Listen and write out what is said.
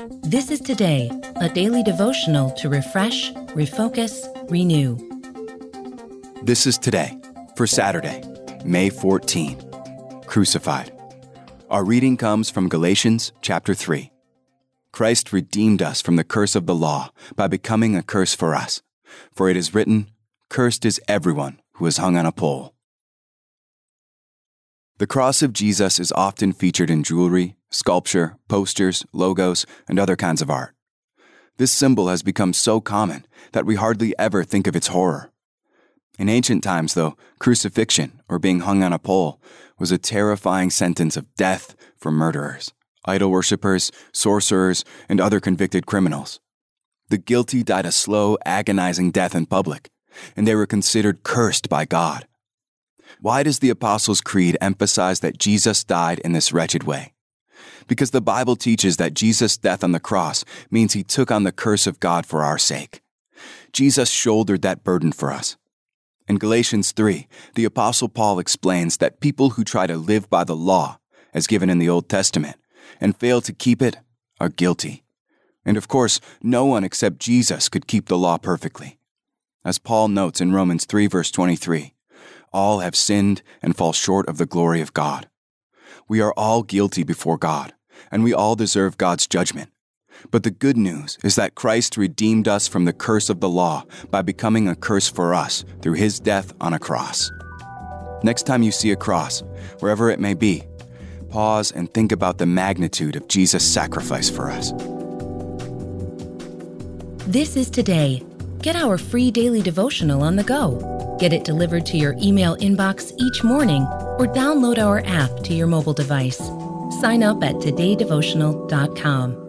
This is Today, a daily devotional to refresh, refocus, renew. This is Today for Saturday, May 14. Crucified. Our reading comes from Galatians chapter 3. Christ redeemed us from the curse of the law by becoming a curse for us. For it is written, "Cursed is everyone who is hung on a pole." The cross of Jesus is often featured in jewelry, sculpture, posters, logos, and other kinds of art. This symbol has become so common that we hardly ever think of its horror. In ancient times, though, crucifixion, or being hung on a pole, was a terrifying sentence of death for murderers, idol worshippers, sorcerers, and other convicted criminals. The guilty died a slow, agonizing death in public, and they were considered cursed by God. Why does the Apostles' Creed emphasize that Jesus died in this wretched way? Because the Bible teaches that Jesus' death on the cross means he took on the curse of God for our sake. Jesus shouldered that burden for us. In Galatians 3, the Apostle Paul explains that people who try to live by the law, as given in the Old Testament, and fail to keep it, are guilty. And of course, no one except Jesus could keep the law perfectly. As Paul notes in Romans 3 verse 23, all have sinned and fall short of the glory of God. We are all guilty before God, and we all deserve God's judgment. But the good news is that Christ redeemed us from the curse of the law by becoming a curse for us through his death on a cross. Next time you see a cross, wherever it may be, pause and think about the magnitude of Jesus' sacrifice for us. This is Today. Get our free daily devotional on the go. Get it delivered to your email inbox each morning or download our app to your mobile device. Sign up at todaydevotional.com.